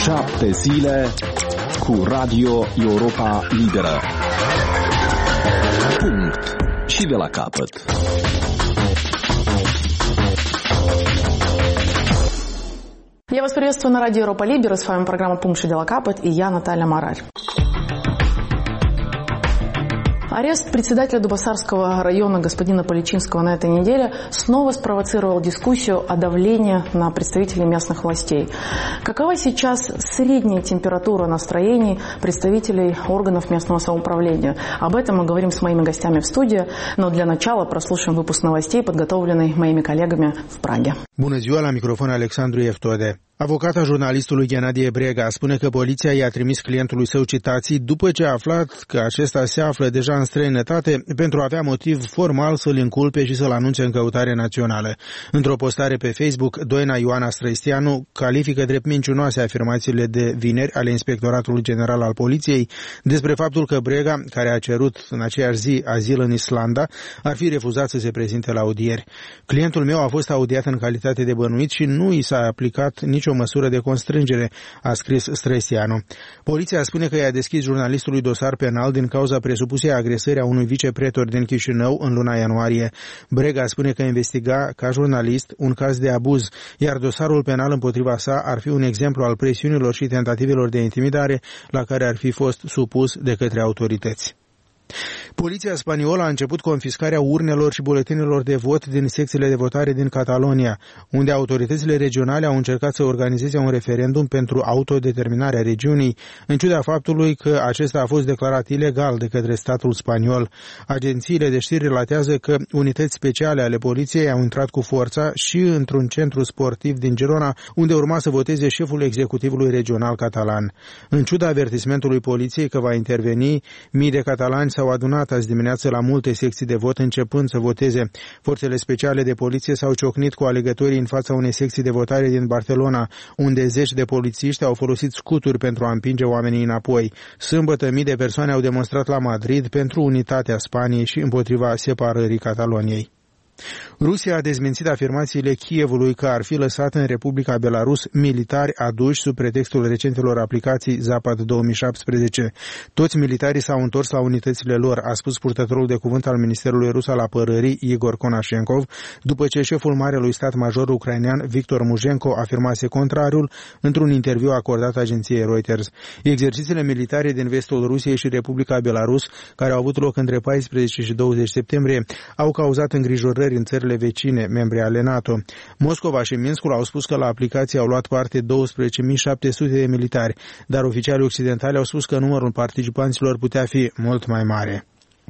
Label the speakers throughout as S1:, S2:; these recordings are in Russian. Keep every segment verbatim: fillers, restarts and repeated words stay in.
S1: Șapte zile cu Radio Europa Liberă. Punct. Și de la capăt.
S2: Я вас приветствую на радио Европа Либера. С вами программа «Пункт и дела капот» и я, Наталья Марарь. Арест председателя Дубасарского района господина Поличинского на этой неделе снова спровоцировал дискуссию о давлении на представителей местных властей. Какова сейчас средняя температура настроений представителей органов местного самоуправления? Об этом мы говорим с моими гостями в студии, но для начала прослушаем выпуск новостей, подготовленный моими коллегами в Праге.
S3: Bună ziua, la microfon Alexandru Eftode. Avocata jurnalistului Ghenadie Brega spune că poliția i-a trimis clientului său citații după ce a aflat că acesta se află deja în străinătate pentru a avea motiv formal să-l inculpe și să-l anunțe în căutare națională. Într-o postare pe Facebook, Doina Ioana Străistianu califică drept mincinoase afirmațiile de vineri ale Inspectoratului General al Poliției despre faptul că Brega, care a cerut în aceeași zi azil în Islanda, ar fi refuzat să se prezinte la audieri. Clientul meu a fost audiat în calitate de bănuit și nu i s-a aplicat nicio o măsură de constrângere, a scris Străistianu. Poliția spune că i-a deschis jurnalistului dosar penal din cauza presupusei agresări a unui vicepretor din Chișinău în luna ianuarie. Brega spune că investiga, ca jurnalist, un caz de abuz, iar dosarul penal împotriva sa ar fi un exemplu al presiunilor și tentativelor de intimidare la care ar fi fost supus de către autorități. Poliția spaniolă a început confiscarea urnelor și buletinelor de vot din secțiile de votare din Catalonia, unde autoritățile regionale au încercat să organizeze un referendum pentru autodeterminarea regiunii, în ciuda faptului că acesta a fost declarat ilegal de către statul spaniol. Agențiile de știri relatează că unități speciale ale poliției au intrat cu forța și într-un centru sportiv din Girona, unde urma să voteze șeful executivului regional catalan. În ciuda avertismentului poliției că va interveni, mii de catalani s-au adunat azi dimineață la multe secții de vot începând să voteze. Forțele speciale de poliție s-au ciocnit cu alegătorii în fața unei secții de votare din Barcelona, unde zeci de polițiști au folosit scuturi pentru a împinge oamenii înapoi. Sâmbătă, mii de persoane au demonstrat la Madrid pentru unitatea Spaniei și împotriva separării Cataloniei. Rusia a dezmințit afirmațiile Kievului că ar fi lăsat în Republica Belarus militari aduși sub pretextul recentelor aplicații Zapad două mii șaptesprezece. Toți militarii s-au întors la unitățile lor, a spus purtătorul de cuvânt al Ministerului Rus al Apărării, Igor Konashenkov, după ce șeful Marelui Stat Major ucrainean Victor Mujenko afirmase contrariul într-un interviu acordat agenției Reuters. Exercițiile militare din vestul Rusiei și Republica Belarus, care au avut loc între paisprezece și douăzeci septembrie, au cauzat îngrijorări în țările vecine, membre ale NATO. Moscova și Minskul au spus că la aplicații au luat parte douăsprezece mii șapte sute de militari, dar oficialii occidentali au spus că numărul participanților putea fi mult mai mare.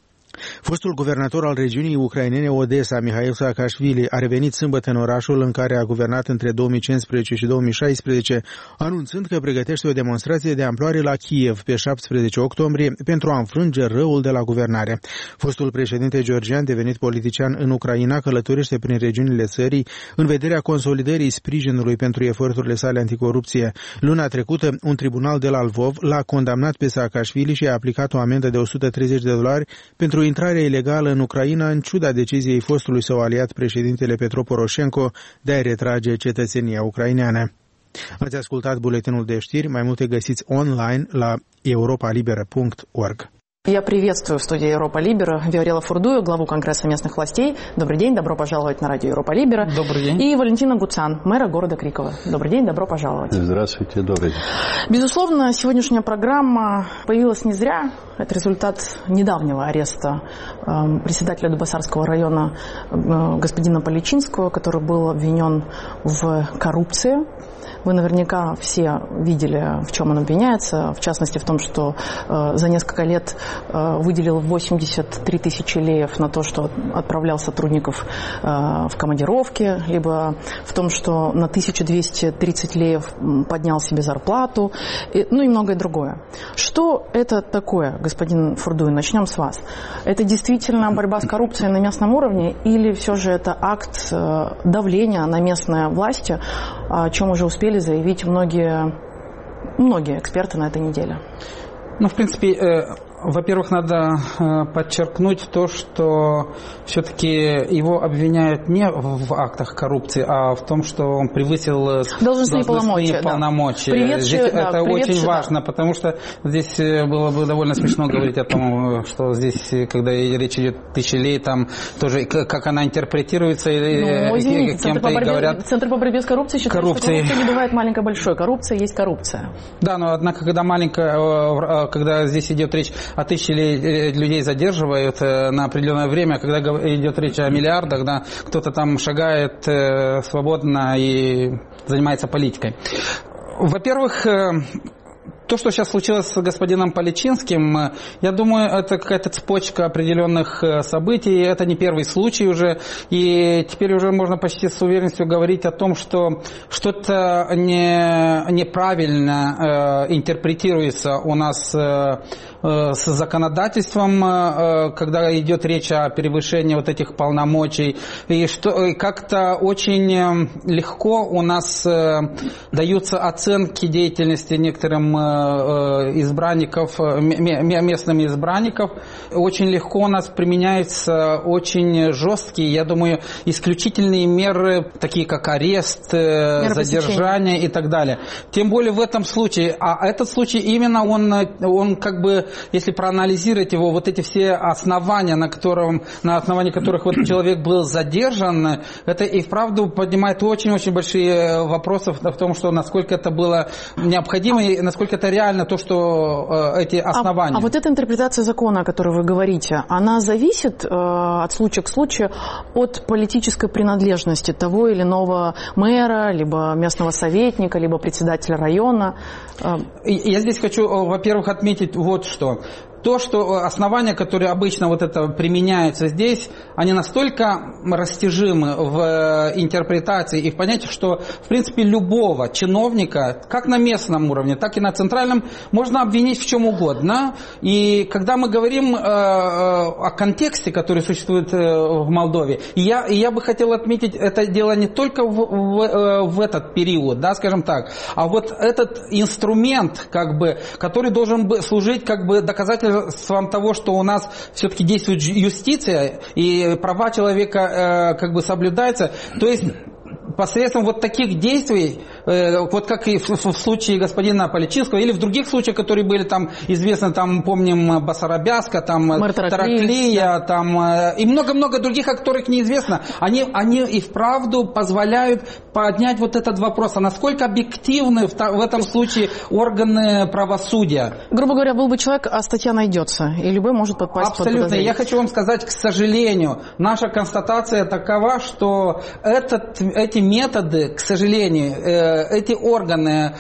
S3: Fostul guvernator al regiunii ucrainene Odessa, Mihail Saakashvili, a revenit sâmbătă în orașul în care a guvernat între două mii cincisprezece și două mii șaisprezece, anunțând că pregătește o demonstrație de amploare la Kiev pe șaptesprezece octombrie pentru a înfrânge răul de la guvernare. Fostul președinte georgian, devenit politician în Ucraina, călătorește prin regiunile țării în vederea consolidării sprijinului pentru eforturile sale anticorupție. Luna trecută, un tribunal de la Lvov l-a condamnat pe Saakashvili și a aplicat o amendă de o sută treizeci de dolari pentru intrarea ilegală în Ucraina, în ciuda deciziei fostului său aliat, președintele Petro Poroșenko, de a retrage cetățenia ucraineană. Ați ascultat buletinul de știri, mai multe găsiți online la europa liberă punct org.
S2: Я приветствую в студии Европа Либера Виорела Фурдую, главу Конгресса местных властей. Добрый день, добро пожаловать на радио Европа Либера.
S4: Добрый день.
S2: И Валентина Гуцан, мэра города Крикова. Добрый день, добро пожаловать.
S4: Здравствуйте, добрый день.
S2: Безусловно, сегодняшняя программа появилась не зря. Это результат недавнего ареста э, председателя Дубасарского района э, господина Поличинского, который был обвинен в коррупции. Вы наверняка все видели, в чем он обвиняется, в частности в том, что э, за несколько лет э, выделил восемьдесят три тысячи леев на то, что отправлял сотрудников э, в командировки, либо в том, что на тысячу двести тридцать леев поднял себе зарплату, и, ну и многое другое. Что это такое, господин Фурдуй? Начнем с вас. Это действительно борьба с коррупцией на местном уровне или все же это акт э, давления на местные власти, о чем уже успели заявить многие, многие эксперты на этой неделе?
S4: Ну, в принципе, Во-первых, надо подчеркнуть то, что все-таки его обвиняют не в актах коррупции, а в том, что он превысил должностные полномочия. полномочия. Да. Здесь да, это очень важно, потому что здесь было бы довольно смешно говорить о том, что здесь, когда речь идет тысячи лет, там тоже как она интерпретируется,
S2: ну, извините, кем-то и говорят. Центр по борьбе с коррупцией считает, коррупции. что коррупция не бывает маленькой-большой. Коррупция есть коррупция.
S4: Да, но однако, когда маленькая, когда здесь идет речь о тысяче людей задерживают на определенное время, когда идет речь о миллиардах, да, кто-то там шагает свободно и занимается политикой. Во-первых, то, что сейчас случилось с господином Поличинским, я думаю, это какая-то цепочка определенных событий, это не первый случай уже, и теперь уже можно почти с уверенностью говорить о том, что что-то не, неправильно э, интерпретируется у нас э, э, с законодательством, э, когда идет речь о превышении вот этих полномочий, и что и как-то очень легко у нас э, даются оценки деятельности некоторым э, избранников, местным избранников. Очень легко у нас применяются очень жесткие, я думаю, исключительные меры, такие как арест, меры задержание и так далее. Тем более в этом случае, а этот случай именно он, он как бы, если проанализировать его, вот эти все основания, на, котором, на основании которых вот человек был задержан, это и вправду поднимает очень-очень большие вопросы в том, что насколько это было необходимо и насколько это реально то, что э, эти основания.
S2: А, а вот эта интерпретация закона, о которой вы говорите, она зависит э, от случая к случаю от политической принадлежности того или иного мэра, либо местного советника, либо председателя района?
S4: Я здесь хочу, во-первых, отметить вот что. То, что основания, которые обычно вот это применяются здесь, они настолько растяжимы в интерпретации и в понятии, что, в принципе, любого чиновника, как на местном уровне, так и на центральном, можно обвинить в чем угодно. И когда мы говорим э, о контексте, который существует в Молдове, и я, и я бы хотел отметить, это дело не только в, в, в этот период, да, скажем так, а вот этот инструмент, как бы, который должен служить как бы доказательством того, что у нас все-таки действует юстиция и права человека э, как бы соблюдаются. То есть посредством вот таких действий, э, вот как и в, в случае господина Поличинского, или в других случаях, которые были там известны, там, помним, Басарабяска, там, Тараклия, там, э, и много-много других, о которых неизвестно, они, они и вправду позволяют поднять вот этот вопрос, а насколько объективны в, в этом случае органы правосудия.
S2: Грубо говоря, был бы человек, а статья найдется, и любой может попасть под подозрение.
S4: Абсолютно. Я хочу вам сказать, к сожалению, наша констатация такова, что этот, эти методы, к сожалению, эти органы,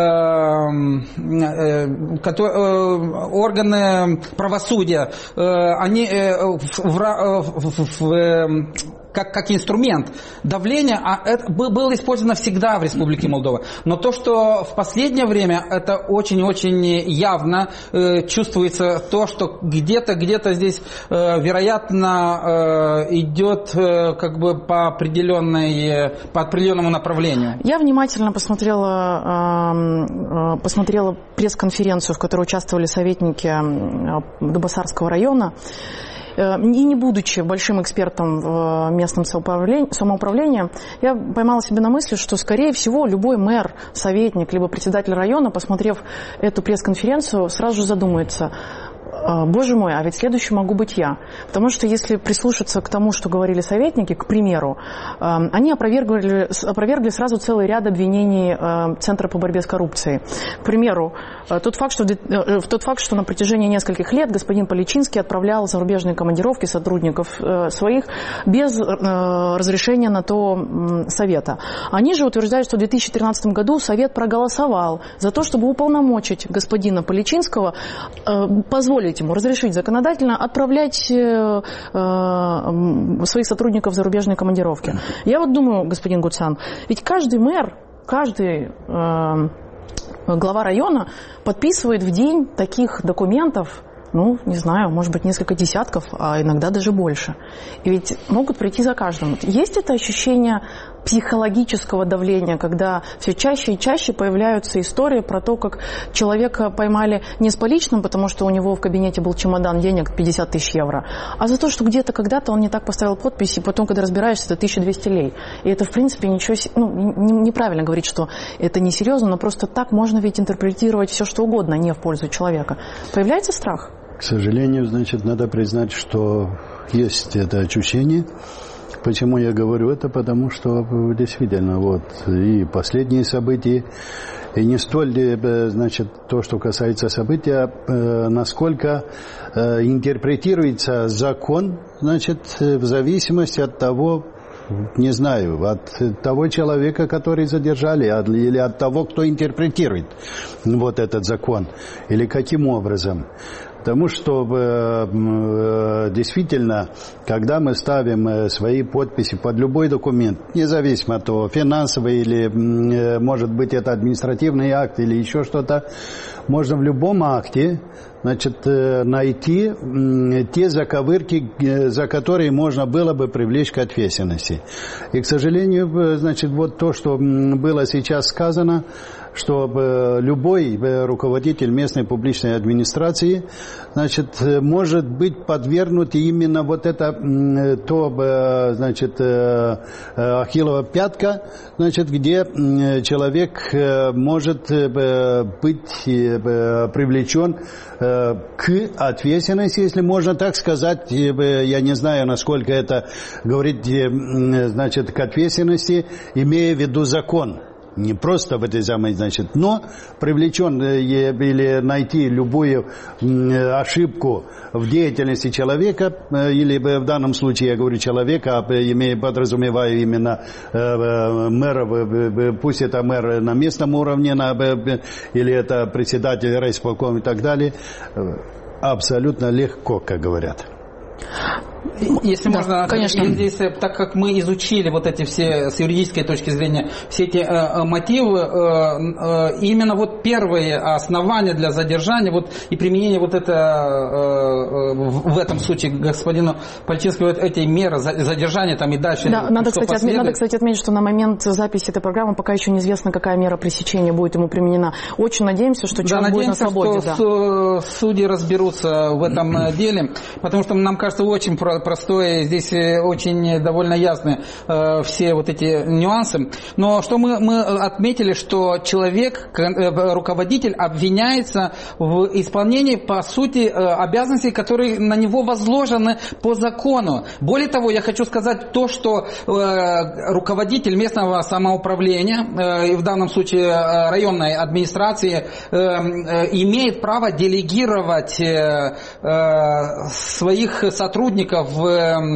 S4: органы правосудия, они в, в, в Как, как инструмент давления, а это было использовано всегда в Республике Молдова. Но то, что в последнее время это очень-очень явно э, чувствуется, то, что где-то, где-то здесь, э, вероятно, э, идет э, как бы по, определенной, по определенному направлению.
S2: Я внимательно посмотрела, э, посмотрела пресс-конференцию, в которой участвовали советники Дубасарского района. И не будучи большим экспертом в местном самоуправлении, я поймала себя на мысли, что, скорее всего, любой мэр, советник, либо председатель района, посмотрев эту пресс-конференцию, сразу же задумается: боже мой, а ведь следующий могу быть я. Потому что если прислушаться к тому, что говорили советники, к примеру, они опровергли, опровергли сразу целый ряд обвинений Центра по борьбе с коррупцией. К примеру, тот факт, что, тот факт, что на протяжении нескольких лет господин Поличинский отправлял в зарубежные командировки сотрудников своих без разрешения на то совета. Они же утверждают, что в две тысячи тринадцатом году совет проголосовал за то, чтобы уполномочить господина Поличинского позволить ему разрешить законодательно отправлять э, э, своих сотрудников в зарубежные командировки. Я вот думаю, господин Гуцан, ведь каждый мэр, каждый э, глава района подписывает в день таких документов, ну, не знаю, может быть, несколько десятков, а иногда даже больше. И ведь могут прийти за каждым. Есть это ощущение психологического давления, когда все чаще и чаще появляются истории про то, как человека поймали не с поличным, потому что у него в кабинете был чемодан денег пятьдесят тысяч евро, а за то, что где-то когда-то он не так поставил подпись, и потом, когда разбираешься, это тысяча двести лей. И это, в принципе, ничего, ну, неправильно говорить, что это несерьезно, но просто так можно ведь интерпретировать все, что угодно, не в пользу человека. Появляется страх?
S5: К сожалению, значит, надо признать, что есть это ощущение. Почему я говорю это? Потому что действительно вот и последние события, и не столь, значит, то, что касается события, насколько интерпретируется закон, значит, в зависимости от того, не знаю, от того человека, который задержали, или от того, кто интерпретирует вот этот закон, или каким образом. Потому что э, действительно, когда мы ставим свои подписи под любой документ, независимо от того, финансовый или, э, может быть, это административный акт или еще что-то, можно в любом акте, значит, э, найти э, те заковырки, э, за которые можно было бы привлечь к ответственности. И, к сожалению, э, значит, вот то, что было сейчас сказано, что э, любой э, руководитель местной публичной администрации, значит, может быть подвергнут именно вот это, то, значит, ахиллова пятка, значит, где человек может быть привлечен к ответственности, если можно так сказать. Я не знаю, насколько это говорит, значит, к ответственности, имея в виду закон. Не просто в этой самой, значит, но привлечен или найти любую ошибку в деятельности человека, или в данном случае я говорю человека, имея, подразумеваю именно мэра, пусть это мэр на местном уровне, или это председатель райисполкома и так далее, абсолютно легко, как говорят.
S4: Если
S2: да,
S4: можно,
S2: конечно.
S4: Здесь, так как мы изучили вот эти все, с юридической точки зрения, все эти э, мотивы, э, э, именно вот первые основания для задержания вот, и применения вот это, э, в, в этом случае господину Пальчинскому вот эти меры задержания там и дальше.
S2: Да, надо, кстати, отметить, надо, кстати, отметить, что на момент записи этой программы пока еще неизвестно, какая мера пресечения будет ему применена. Очень надеемся, что человек
S4: да,
S2: будет на свободе.
S4: Что да. Судьи разберутся в этом деле, потому что нам кажется очень простое, здесь очень довольно ясны э, все вот эти нюансы. Но что мы, мы отметили, что человек, э, руководитель обвиняется в исполнении, по сути, э, обязанностей, которые на него возложены по закону. Более того, я хочу сказать то, что э, руководитель местного самоуправления, э, в данном случае э, районной администрации, э, э, имеет право делегировать э, э, своих сотрудников в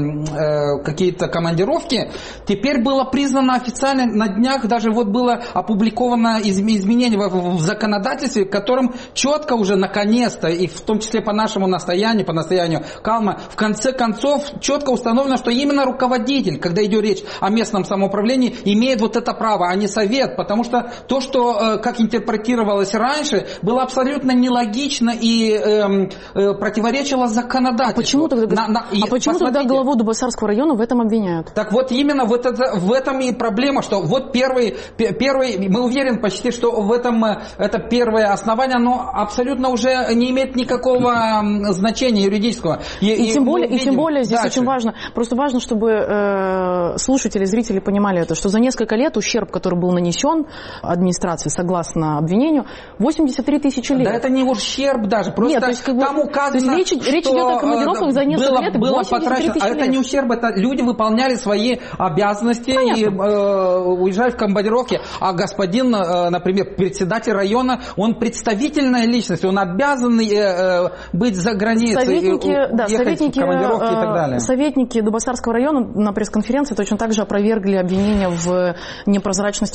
S4: э, какие-то командировки. Теперь было признано официально на днях, даже вот было опубликовано изменение в, в законодательстве, в котором четко уже наконец-то, и в том числе по нашему настоянию, по настоянию Калма, в конце концов четко установлено, что именно руководитель, когда идет речь о местном самоуправлении, имеет вот это право, а не совет, потому что то, что, э, как интерпретировалось раньше, было абсолютно нелогично и э, э, противоречило законодательству.
S2: А почему тогда, на, на, а почему тогда главу Дубасарского района в этом обвиняют?
S4: Так вот именно вот это, в этом и проблема, что вот первый, первый, мы уверены почти, что в этом это первое основание, оно абсолютно уже не имеет никакого значения юридического.
S2: И, и, и, тем, более, и тем более здесь дальше. Очень важно, просто важно, чтобы э, слушатели, зрители понимали это, что за несколько лет ущерб, который был нанесен администрации, согласно обвинению, восемьдесят три тысячи лет.
S4: Да это не ущерб даже, просто
S2: Нет, то есть, как бы,
S4: там указано,
S2: то есть речь, речь идет о командировках за несколько
S4: было,
S2: лет,
S4: было потрачено, а это не ущерб, это люди выполняли свои обязанности. Понятно. И э, уезжали в командировки, а господин, э, например, председатель района, он представительная личность, он обязан э, э, быть за границей,
S2: советники, да,
S4: советники, в командировки э, и так далее.
S2: Советники Дубасарского района на пресс-конференции точно так же опровергли обвинения в непрозрачности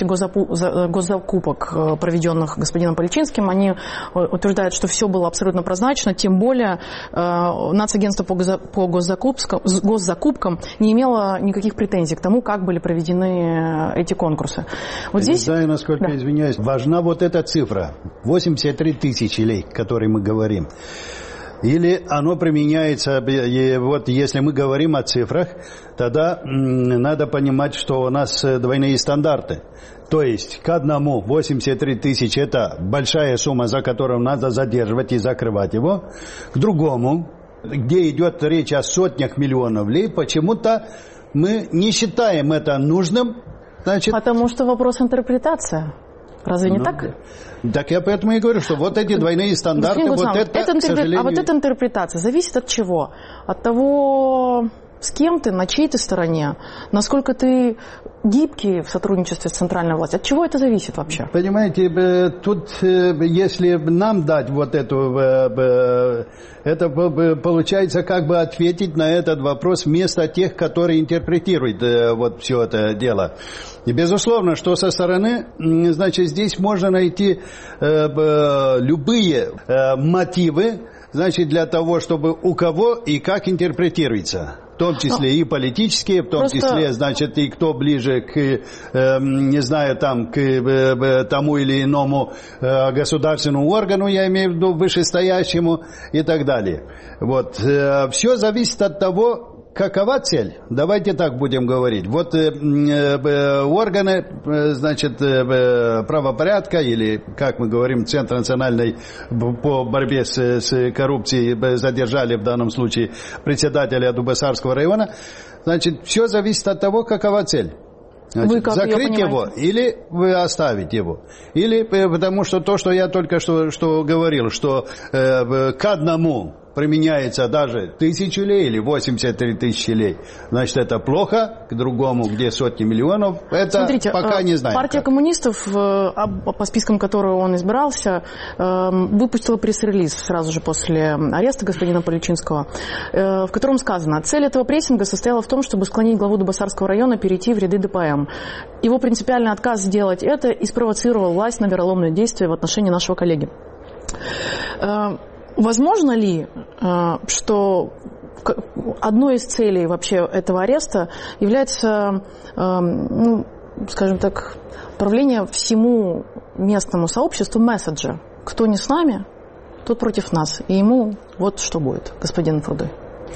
S2: госзакупок, проведенных господином Пальчинским. Они утверждают, что все было абсолютно прозрачно, тем более э, Нацагентство по госзакупкам, госзакупкам не имело никаких претензий к тому, как были проведены эти конкурсы. Вот
S5: я
S2: здесь...
S5: знаю, насколько,
S2: да.
S5: извиняюсь, важна вот эта цифра, восемьдесят три тысячи лей, о которой мы говорим. или оно применяется, и вот если мы говорим о цифрах, тогда надо понимать, что у нас двойные стандарты. То есть к одному восемьдесят три тысячи это большая сумма, за которую надо задерживать и закрывать его. К другому, где идет речь о сотнях миллионов лей, почему-то мы не считаем это нужным. Значит,
S2: потому что вопрос интерпретация. Разве не ну, так?
S5: Так я поэтому и говорю, что вот эти двойные стандарты, вот это,
S2: это
S5: к сожалению...
S2: А вот эта интерпретация зависит от чего? От того, с кем ты, на чьей ты стороне, насколько ты гибкий в сотрудничестве с центральной властью. От чего это зависит вообще?
S5: Понимаете, тут, если нам дать вот эту... Это получается как бы ответить на этот вопрос вместо тех, которые интерпретируют вот все это дело. И безусловно, что со стороны, значит, здесь можно найти любые мотивы, значит, для того, чтобы у кого и как интерпретируется. В том числе и политические, в том Просто... числе, значит, и кто ближе к, э, не знаю, там, к э, тому или иному э, государственному органу, я имею в виду вышестоящему и так далее. Вот. Э, все зависит от того, какова цель? Давайте так будем говорить. Вот э, э, органы, э, значит, э, правопорядка, или, как мы говорим, Центр национальной по борьбе с, с коррупцией задержали в данном случае председателя Дубасарского района. Значит, все зависит от того, какова цель. Значит, закрыть его или вы оставить его. Или потому что то, что я только что, что говорил, что э, к одному применяется даже тысячу лей или восемьдесят три тысячи лей, значит, это плохо. К другому, где сотни миллионов, это
S2: Смотрите,
S5: пока не знаем.
S2: Партия
S5: как.
S2: коммунистов, по спискам которого он избирался, выпустила пресс-релиз сразу же после ареста господина Поличинского, в котором сказано: цель этого прессинга состояла в том, чтобы склонить главу Дубасарского района перейти в ряды ДПМ. Его принципиальный отказ сделать это и спровоцировал власть на вероломные действия в отношении нашего коллеги. Возможно ли, что одной из целей вообще этого ареста является, ну, скажем так, отправление всему местному сообществу месседжа: кто не с нами, тот против нас. И ему вот что будет, господин Фурдой.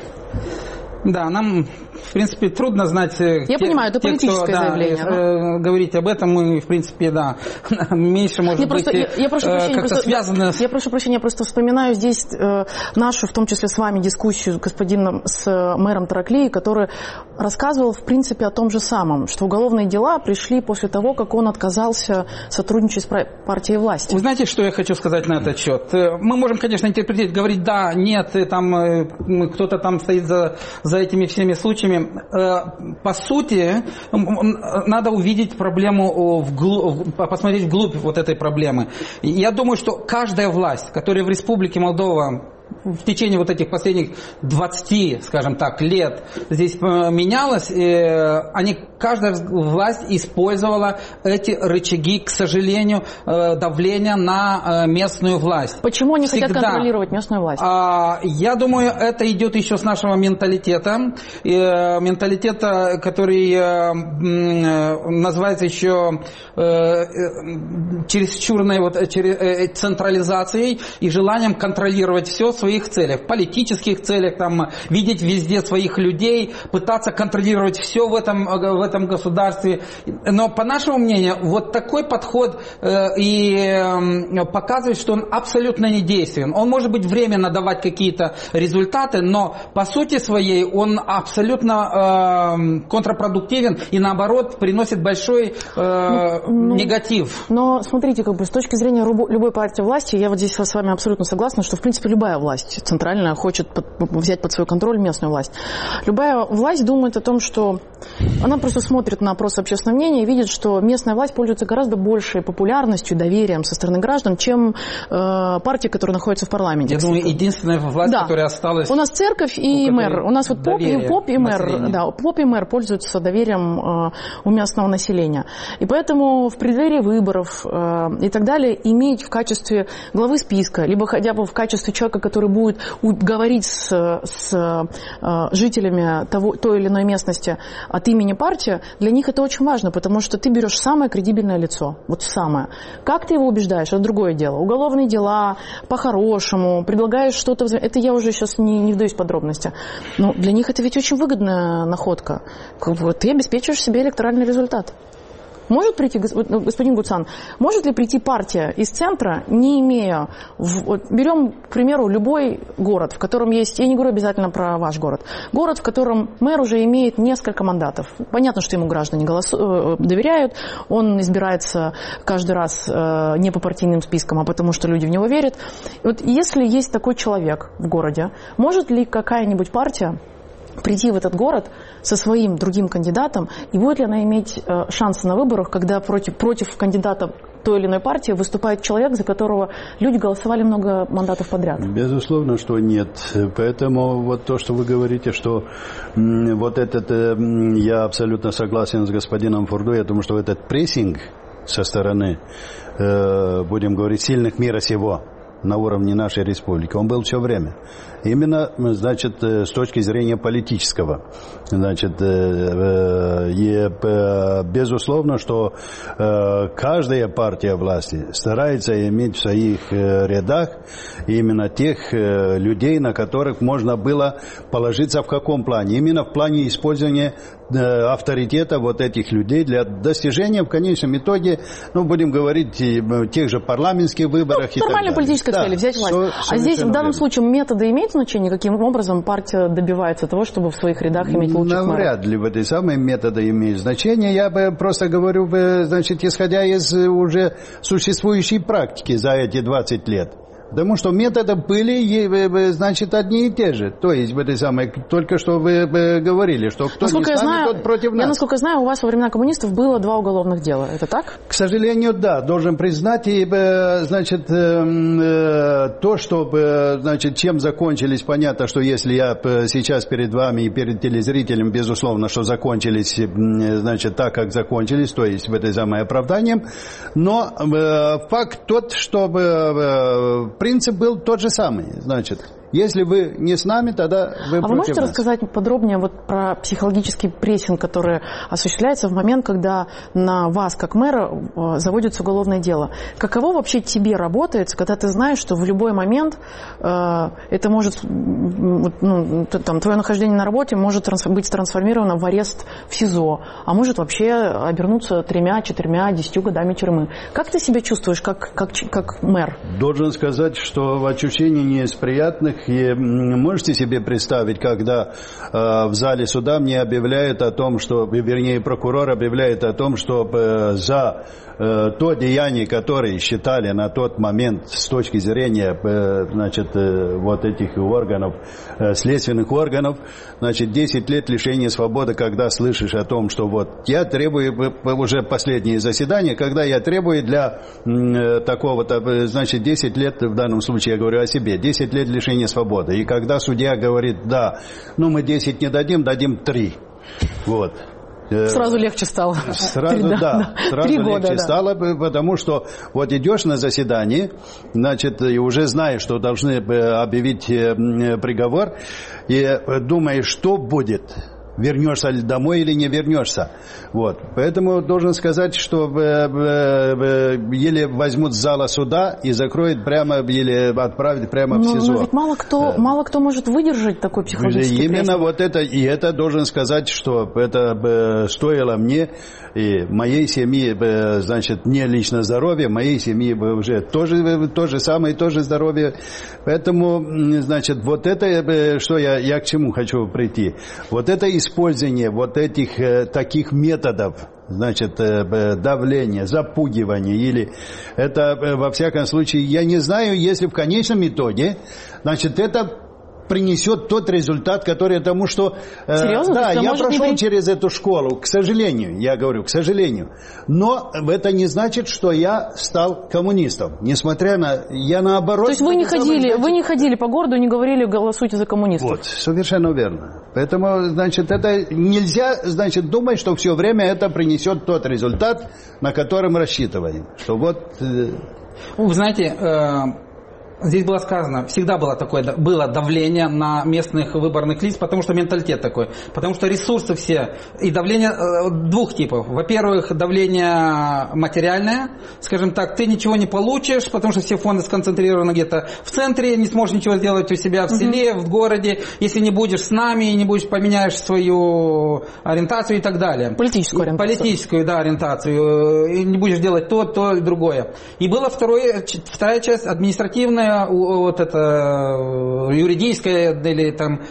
S4: Да, нам, в принципе, трудно знать... Я
S2: те, понимаю, это политическое
S4: те, кто,
S2: заявление.
S4: Да, но... Говорить об этом мы, в принципе, да, меньше, может
S2: я
S4: быть,
S2: просто, я, я прошу прощения,
S4: как-то
S2: просто,
S4: связано...
S2: Я прошу прощения, я просто вспоминаю здесь э, нашу, в том числе с вами, дискуссию с господином, с мэром Тараклии, который рассказывал, в принципе, о том же самом, что уголовные дела пришли после того, как он отказался сотрудничать с партией власти.
S4: Вы знаете, что я хочу сказать на этот счет? Мы можем, конечно, интерпретировать, говорить, да, нет, там кто-то там стоит за... за этими всеми случаями. По сути, надо увидеть проблему, вглубь, посмотреть вглубь вот этой проблемы. Я думаю, что каждая власть, которая в Республике Молдова в течение вот этих последних двадцати, скажем так, лет здесь менялась, они, каждая власть использовала эти рычаги, к сожалению, давления на местную власть.
S2: Почему они Всегда. хотят контролировать местную власть?
S4: Я думаю, это идет еще с нашего менталитета, менталитета, который называется еще чересчурной вот, централизацией и желанием контролировать все в своих целях, в политических целях, там, видеть везде своих людей, пытаться контролировать все в этом, в этом государстве. Но, по нашему мнению, вот такой подход э, и э, показывает, что он абсолютно не действенен. Он может быть временно давать какие-то результаты, но по сути своей он абсолютно э, контрпродуктивен и, наоборот, приносит большой э, ну, негатив.
S2: Но, смотрите, как бы с точки зрения любой партии власти, я вот здесь с вами абсолютно согласна, что, в принципе, любая власть центральная хочет под, взять под свой контроль местную власть. Любая власть думает о том, что она просто смотрит на опрос общественного мнения и видит, что местная власть пользуется гораздо большей популярностью, доверием со стороны граждан, чем э, партии, которые находятся в парламенте.
S4: Я думаю, единственная власть,
S2: да.
S4: которая осталась...
S2: У нас церковь и мэр. У нас вот поп и, поп и мэр. Да, поп и мэр пользуются доверием э, у местного населения. И поэтому в преддверии выборов э, и так далее иметь в качестве главы списка, либо хотя бы в качестве человека, который будет говорить с, с э, жителями того, той или иной местности от имени партии, для них это очень важно, потому что ты берешь самое кредибельное лицо, вот самое. Как ты его убеждаешь, это другое дело. Уголовные дела, по-хорошему, предлагаешь что-то, это я уже сейчас не, не вдаюсь в подробности. Но для них это ведь очень выгодная находка. Ты обеспечиваешь себе электоральный результат. Может прийти, господин Гуцан, может ли прийти партия из центра, не имея... В, вот берем, к примеру, любой город, в котором есть... Я не говорю обязательно про ваш город. Город, в котором мэр уже имеет несколько мандатов. Понятно, что ему граждане голосу, доверяют. Он избирается каждый раз не по партийным спискам, а потому что люди в него верят. И вот если есть такой человек в городе, может ли какая-нибудь партия прийти в этот город со своим другим кандидатом, и будет ли она иметь э, шансы на выборах, когда против, против кандидата той или иной партии выступает человек, за которого люди голосовали много мандатов подряд?
S5: Безусловно, что нет. Поэтому вот то, что вы говорите, что м, вот этот, э, я абсолютно согласен с господином Фурдой, я думаю, что этот прессинг со стороны, э, будем говорить, сильных мира сего, на уровне нашей республики, он был все время. Именно, значит, с точки зрения политического. Значит, и безусловно, что каждая партия власти старается иметь в своих рядах именно тех людей, на которых можно было положиться в каком плане? Именно в плане использования авторитета вот этих людей для достижения в конечном итоге, ну, будем говорить, тех же парламентских выборах. Ну,
S2: нормальной политической цели, да, взять власть. Со, а здесь в данном верно. случае методы имеют значение? Каким образом партия добивается того, чтобы в своих рядах иметь лучших мэров?
S5: Навряд ли в этой самой методы имеют значение. Я бы просто говорю, значит, исходя из уже существующей практики за эти двадцать лет. Потому что методы были, значит, одни и те же. То есть, в этой самой, только что вы говорили, что кто насколько не с нами, знаю, тот против нас.
S2: Я, насколько знаю, у вас во времена коммунистов было два уголовных дела. Это так?
S5: К сожалению, да. Должен признать, и, значит, то, что, значит, чем закончились, понятно, что если я сейчас перед вами и перед телезрителем, безусловно, что закончились, значит, так, как закончились, то есть, в этой самой оправданием. Но факт тот, что принцип был тот же самый, значит, если вы не с нами, тогда вы
S2: а
S5: против нас.
S2: А вы можете рассказать подробнее вот про психологический прессинг, который осуществляется в момент, когда на вас, как мэра, заводится уголовное дело? Каково вообще тебе работает, когда ты знаешь, что в любой момент э, это может, ну, там, твое нахождение на работе может быть трансформировано в арест в СИЗО, а может вообще обернуться тремя, четырьмя, десятью годами тюрьмы? Как ты себя чувствуешь как, как, как мэр?
S5: Должен сказать, что ощущение не из приятных. И можете себе представить, когда э, в зале суда мне объявляют о том, что, вернее, прокурор объявляет о том, что э, за э, то деяние, которое считали на тот момент с точки зрения э, значит, э, вот этих органов, э, следственных органов, значит, десять лет лишения свободы, когда слышишь о том, что вот я требую, уже последнее заседание, когда я требую для э, такого-то, значит, десять лет, в данном случае я говорю о себе, десять лет лишения свободы. И когда судья говорит, да, ну мы десять не дадим, дадим три. Вот.
S2: Сразу легче стало.
S5: Сразу, да, да, сразу легче года, да. стало, потому что вот идешь на заседание, значит, и уже знаешь, что должны объявить приговор, и думаешь, что будет. Вернешься ли домой или не вернешься. Вот. Поэтому должен сказать, что или возьмут с зала суда и закроют прямо, или отправят прямо но, в СИЗО.
S2: Но ведь мало кто, мало кто может выдержать такой психологический
S5: Именно
S2: прессинг.
S5: вот это, и это должен сказать, что это стоило мне и моей семьи, значит, не лично здоровье, моей семьи уже тоже то же самое, то же здоровье. Поэтому, значит, вот это, что я, я к чему хочу прийти. Вот это использование вот этих э, таких методов, значит, э, давления, запугивания, или это, э, во всяком случае, я не знаю, если в конечном итоге, значит, это принесет тот результат, который тому, что... Э,
S2: Серьезно?
S5: Да, я прошел
S2: быть...
S5: через эту школу, к сожалению, я говорю, к сожалению. Но это не значит, что я стал коммунистом. Несмотря на... Я наоборот...
S2: То есть вы не ходили, значит... вы не ходили по городу и не говорили, голосуйте за коммунистов?
S5: Вот, совершенно верно. Поэтому, значит, это нельзя, значит, думать, что все время это принесет тот результат, на который мы рассчитываем. Что вот... Э...
S4: Вы знаете... Э... Здесь было сказано, всегда было такое было давление на местных выборных лиц, потому что менталитет такой. Потому что ресурсы все, и давление двух типов. Во-первых, давление материальное, скажем так, ты ничего не получишь, потому что все фонды сконцентрированы где-то в центре, не сможешь ничего сделать у себя в селе, угу. в городе, если не будешь с нами, не будешь, поменяешь свою ориентацию и так далее.
S2: Политическую ориентацию.
S4: Политическую, да, ориентацию. И не будешь делать то, то и другое. И была второе, вторая часть, административная, вот это юридическое или там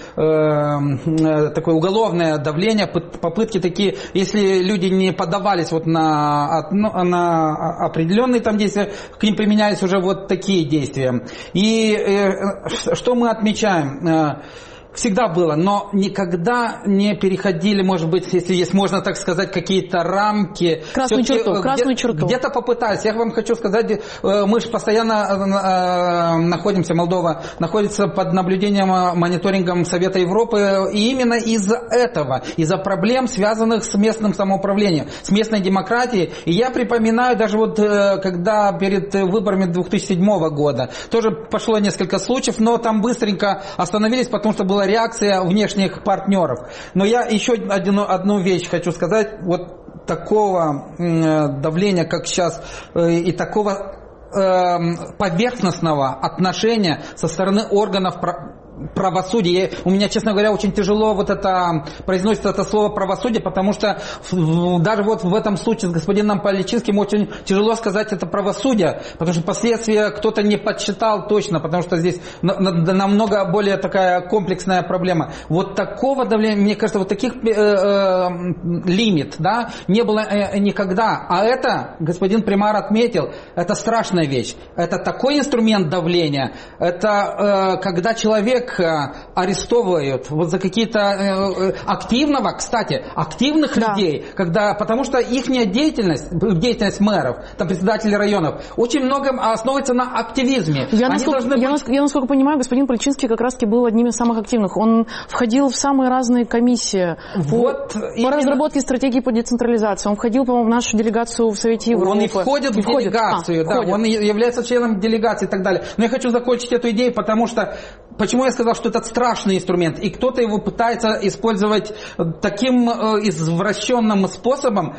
S4: э, такое уголовное давление, попытки такие, если люди не поддавались вот на, на определенные там действия, к ним применялись уже вот такие действия. И э, что мы отмечаем? Всегда было, но никогда не переходили, может быть, если есть, можно так сказать, какие-то рамки.
S2: Красную черту, где, красную черту.
S4: Где-то попытались. Я вам хочу сказать, мы же постоянно находимся, Молдова находится под наблюдением, мониторингом Совета Европы, и именно из-за этого, из-за проблем, связанных с местным самоуправлением, с местной демократией. И я припоминаю, даже вот когда перед выборами две тысячи седьмого года, тоже пошло несколько случаев, но там быстренько остановились, потому что было реакция внешних партнеров. Но я еще одну, одну вещь хочу сказать. Вот такого э, давления, как сейчас, э, и такого э, поверхностного отношения со стороны органов правосудия. Я, у меня, честно говоря, очень тяжело вот это произносится это слово правосудие, потому что в, даже вот в этом случае с господином Поличинским очень тяжело сказать это правосудие, потому что последствия кто-то не подсчитал точно, потому что здесь на, на, намного более такая комплексная проблема. Вот такого давления, мне кажется, вот таких э, э, лимит, да, не было э, никогда. А это, господин примар отметил, это страшная вещь. Это такой инструмент давления, это э, когда человек арестовывают вот за какие-то э, активного, кстати, активных да. людей, когда, потому что их деятельность, деятельность мэров, там председателей районов, очень много основывается на активизме.
S2: Я, насколько, быть... я, я насколько понимаю, господин Поличинский как раз-таки был одним из самых активных. Он входил в самые разные комиссии
S4: вот
S2: по, именно... по разработке стратегии по децентрализации. Он входил, по-моему, в нашу делегацию в Совете Европы.
S4: Он и входит и в входит. делегацию, а, да, входит. Он является членом делегации и так далее. Но я хочу закончить эту идею, потому что почему я сказал, что это страшный инструмент, и кто-то его пытается использовать таким извращенным способом,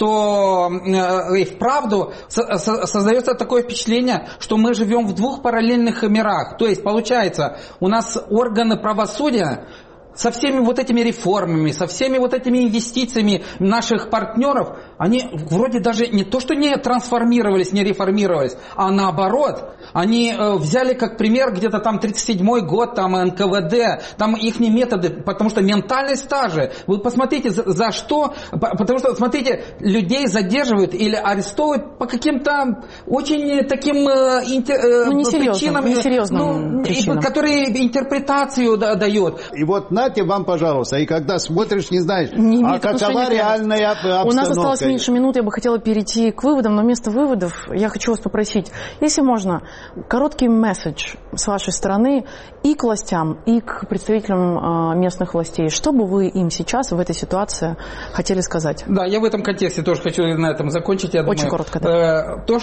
S4: что и вправду создается такое впечатление, что мы живем в двух параллельных мирах. То есть, получается, у нас органы правосудия со всеми вот этими реформами, со всеми вот этими инвестициями наших партнеров, они вроде даже не то, что не трансформировались, не реформировались, а наоборот, они э, взяли как пример где-то там тридцать седьмой год, там эн ка вэ дэ, там их методы, потому что ментальность та же. Вы посмотрите, за, за что, потому что, смотрите, людей задерживают или арестовывают по каким-то очень таким э, интер, э,
S2: ну, несерьезным,
S4: причинам,
S2: несерьезным
S4: ну,
S2: причинам.
S4: которые интерпретацию да, дают.
S5: И вот нате вам, пожалуйста, и когда смотришь, не знаешь, не а какова реальная обстановка.
S2: У нас осталось меньше минут, я бы хотела перейти к выводам, но вместо выводов я хочу вас попросить, если можно, короткий месседж с вашей стороны и к властям, и к представителям местных властей. Что бы вы им сейчас в этой ситуации хотели сказать?
S4: Да, я в этом контексте тоже хочу на этом закончить. Я
S2: Очень
S4: думаю,
S2: коротко. Да.
S4: То,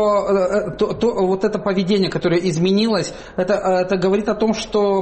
S4: что то, то, вот это поведение, которое изменилось, это, это говорит о том, что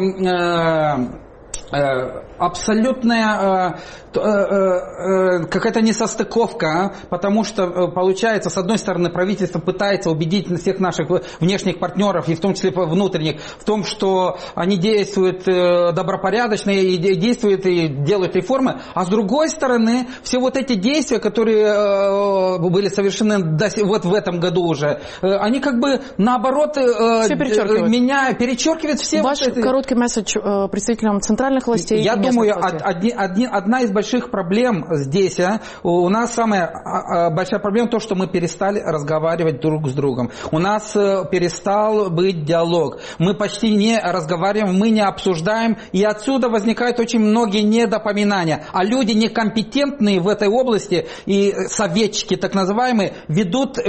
S4: абсолютная э, э, э, какая-то несостыковка, потому что получается, с одной стороны, правительство пытается убедить всех наших внешних партнеров, и в том числе внутренних, в том, что они действуют добропорядочно и действуют и делают реформы, а с другой стороны, все вот эти действия, которые были совершены вот в этом году уже, они как бы наоборот меня перечеркивают все.
S2: Ваш
S4: вот эти...
S2: короткий месседж представителям центральных властей.
S4: Я думаю, одни, одни, одна из больших проблем здесь, а, у нас самая большая проблема то, что мы перестали разговаривать друг с другом. У нас перестал быть диалог. Мы почти не разговариваем, мы не обсуждаем, и отсюда возникают очень многие недопоминания. А люди некомпетентные в этой области, и советчики так называемые, ведут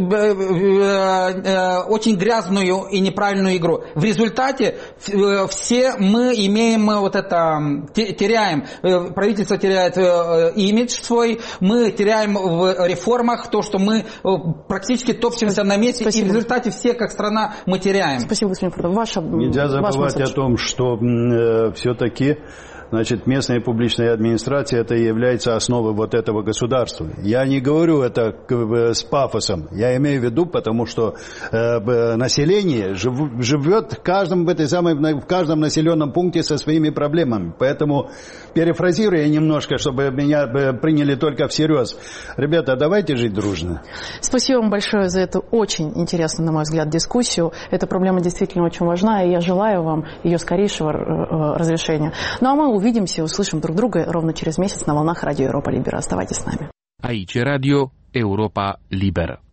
S4: очень грязную и неправильную игру. В результате все мы имеем вот это теряем, правительство теряет имидж свой, мы теряем в реформах то, что мы практически топчемся на месте, Спасибо. И в результате все, как страна, мы теряем.
S2: Спасибо, господин Фуртов. Ваша,
S5: Нельзя забывать ваш о том, что э, все-таки значит, местная публичная администрация это является основой вот этого государства. Я не говорю это с пафосом, я имею в виду, потому что э, население жив, живет в каждом, в, этой самой, в каждом населенном пункте со своими проблемами. Поэтому, перефразируя немножко, чтобы меня приняли только всерьез, ребята, давайте жить дружно.
S2: Спасибо вам большое за эту очень интересную, на мой взгляд, дискуссию. Эта проблема действительно очень важна, и я желаю вам ее скорейшего разрешения. Ну а мы увидимся и услышим друг друга ровно через месяц на волнах Радио Европа Либера. Оставайтесь с нами.
S1: Aici Radio Europa Liberă.